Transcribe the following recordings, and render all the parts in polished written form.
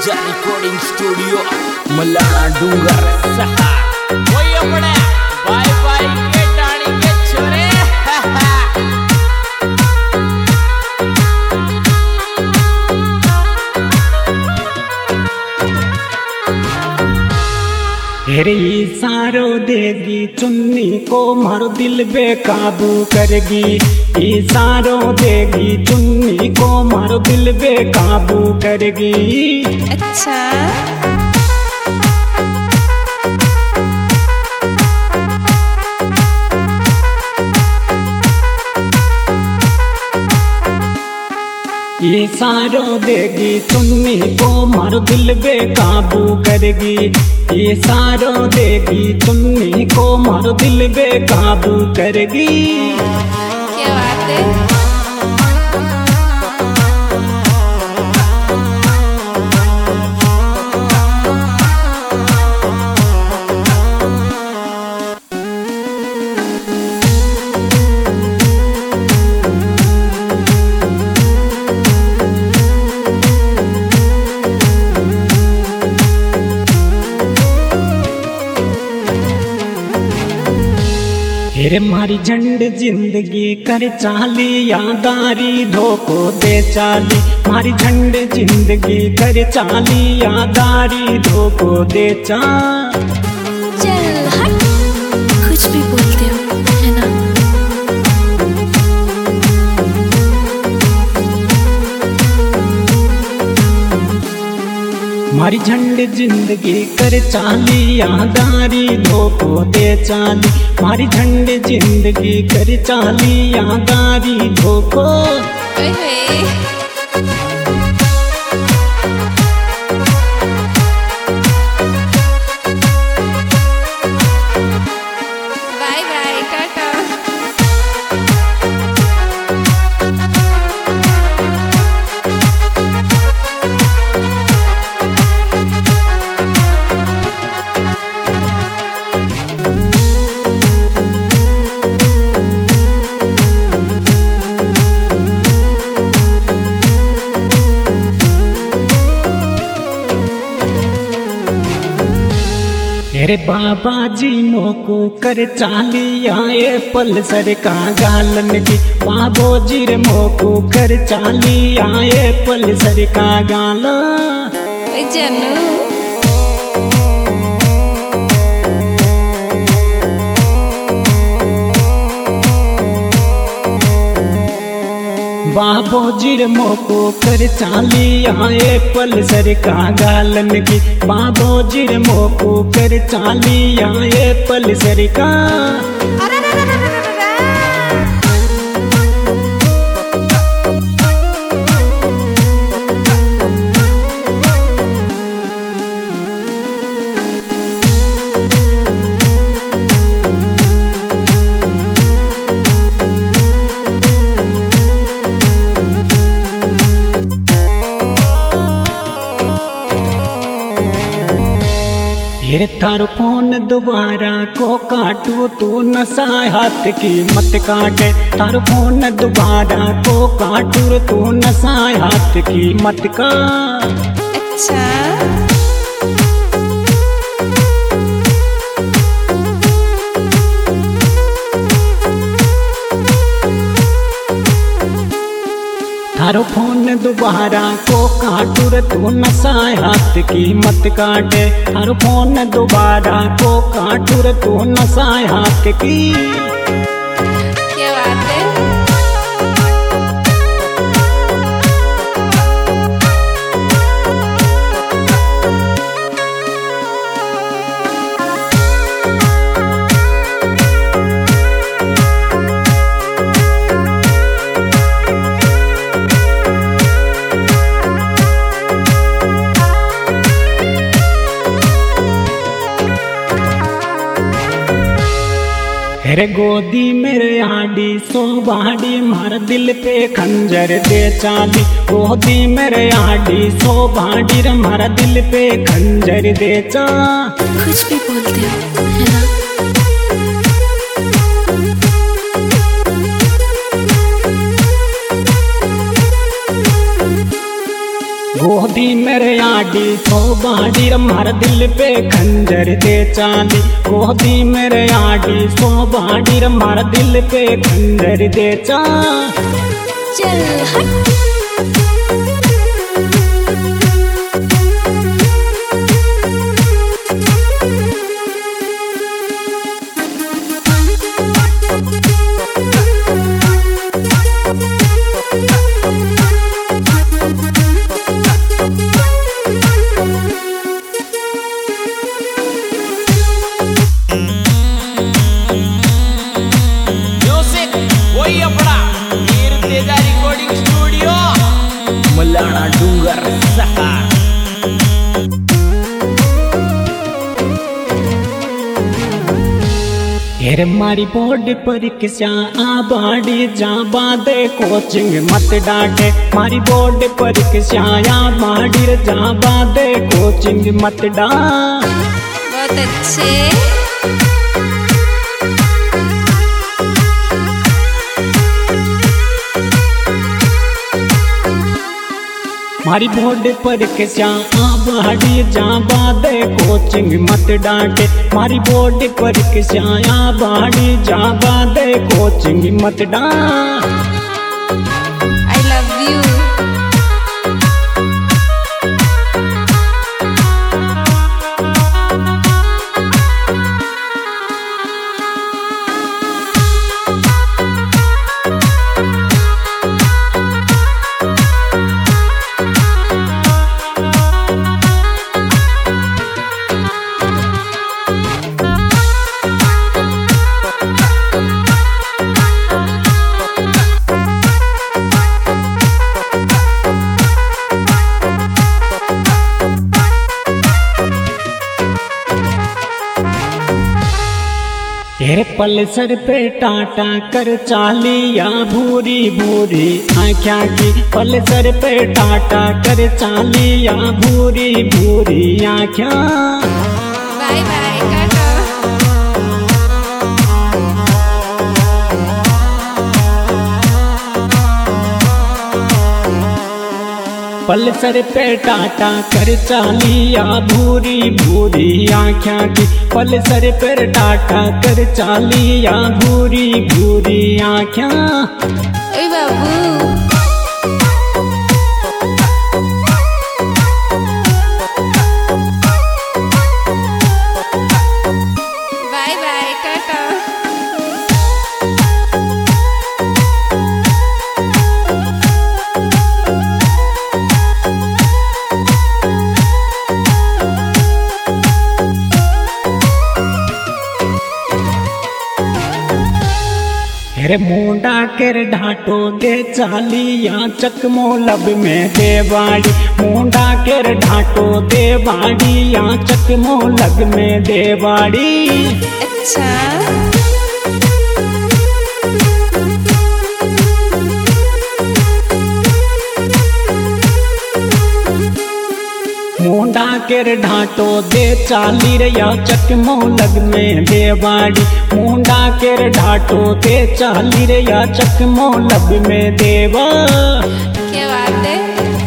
ऊर्जा recording studio मल्हाना डूंगर सहा ओए अपने बाय बाय के डाणी के छोरे हेरे इशारो देगी चुन्नी को मारो दिल बेकाबू करेगी। इशारो देगी चुन्नी को मारो दिल बेकाबू करेगी। अच्छा इशारों देगी चुन्नी को मारो दिल बेकाबू करेगी। इशारों देगी चुन्नी को मारो दिल बेकाबू करेगी। क्या बात है। हेरे मारी झंड जिंदगी कर चाली यादारी धोखो दे चाली। मारी झंड जिंदगी कर चाली यादारी धोखो दे चाली। चल हट कुछ भी बोलते हो है ना। मारी झंड जिंदगी कर चाली यादारी धोखो दे चाली। मारी झंड जिंदगी कर चाली यादारी धोखो। Bye bye tata. अरे बाबा जी नोको कर चाली आए पल सर का गालन की। बाबो जी रे मोको कर चाली आए पल सर का गाला। जानू बाबो जी रे मोको कर चाली आए पल सर का गालन की। बाबो जी रे मोको कर चाली आए पल सर का। ये थारो फोन दोबारा को काटू तू नशा हाथ की मत काटे। थारो फोन दोबारा को काटू तू नशा हाथ की मत काट। अच्छा थारो फोन दोबारा को काटू रे तू नशा हाथ की मत काटे। थारो फोन दोबारा को काटू रे तू नशा हाथ की। क्या बात है। अरे गोदी मेरे आड़ी सो बाड़ी मार दिल पे खंजर दे चाली। गोदी मेरे आड़ी सो बाड़ी रे मार दिल पे खंजर दे चा। कुछ भी बोलते हो है ना। गोदी गोदी मेरे आडी सो बाड़ी मार दिल पे खंजर दे चांदी। गोदी मेरे आडी सो बाड़ी मार दिल पे खंजर दे चांदी। चल हट। म्यूजिक वही अपना वीर तेजा रिकॉर्डिंग स्टूडियो मलाणा डूंगर सहार। हेर मारी बोर्ड परीक्षा बाड़ी जा बादे कोचिंग मत डांटे। मारी बोर्ड परीक्षा बाड़ी जा बादे कोचिंग मत डांटे। बहुत अच्छे। मारी बोर्ड परीक्षा बाड़ी जा बादे कोचिंग मत डांटे। मारी बोर्ड परीक्षा बाड़ी जा बादे कोचिंग मत डांटे। I love you. हेरे पल्सर पे टाटा कर चालिया भूरी भूरी आँख्या की। पल्सर पे टाटा कर चालिया भूरी भूरी आँख्या। Bye bye tata. पल्सर पे टाटा कर चालिया भूरी भूरी आँख्या की। पल्सर पर टाटा कर चालिया भूरी भूरी आँख्या। ओए बाबू। Bye bye tata. हेरे मुंडा कर ढाटो दे चालिया चकमो लब में दे बाड़ी। मुंडा कर ढाटो दे बाड़ी या चकमो लब में दे बाड़ी। अच्छा। मुंडा कर ढाटो दे चाली रे या चकमो लग में दे बाड़ी। मुंडा कर ढाटो दे चाली रे या चकमो लब में देवा। क्या बात है।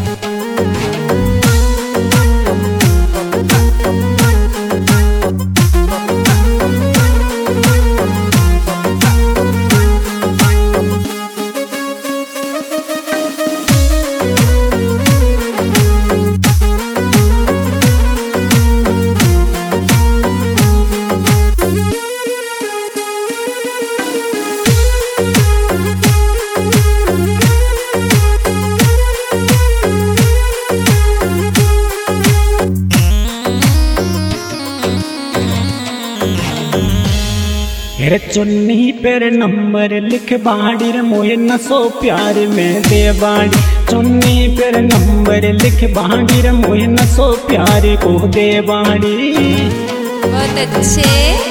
हेरे चुन्नी पर नंबर लिख बाड़ी रे मोहे नसो प्यार में दे बाड़ी। चुन्नी पर नंबर लिख बाड़ी रे मोहे नसो प्यार को दे बाड़ी। बहुत अच्छे।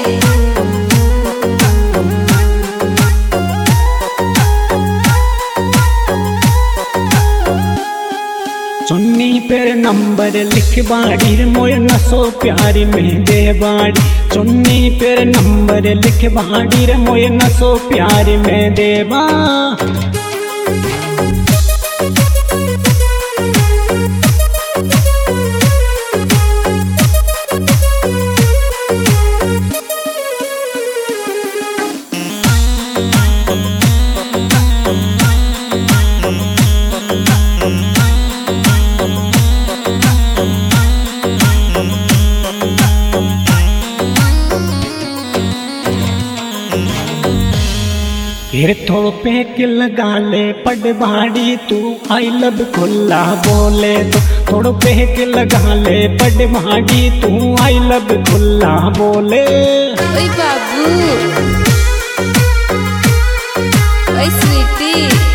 चुन्नी पर नंबर लिख बाड़ी रे मोहे नसो प्यार में दे बाड़ी। चुन्नी पर नंबर लिख बाड़ी रे मोहे नसो प्यार में देवा। फिर थोड़ो पैक लगा ले पटवाड़ी तू आई लव खुला बोले तो थोड़ो पैक लगा ले पटवाड़ी तू आई लव खुला बोले। ओए बाबू, ओए स्वीटी,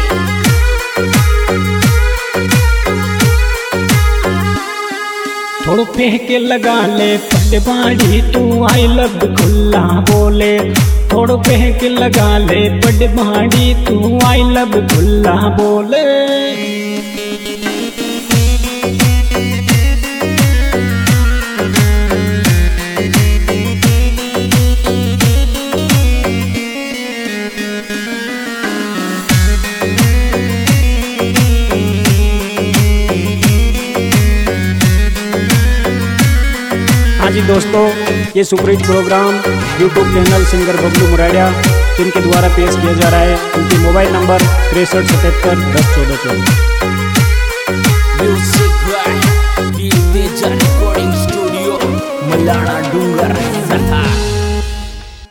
थोड़ो पैक लगा ले पटवाड़ी तू आई लव खुला बोले, थोड़ो पैक लगा ले पटवाड़ी तू आई लव खुला बोले। हाँ जी दोस्तों, ये superhit program YouTube channel singer Bablu Muradiya जिनके द्वारा पेश किया जा रहा है। उनके mobile number 6377101414। Music by Veer Teja recording studio मलाना डूंगर।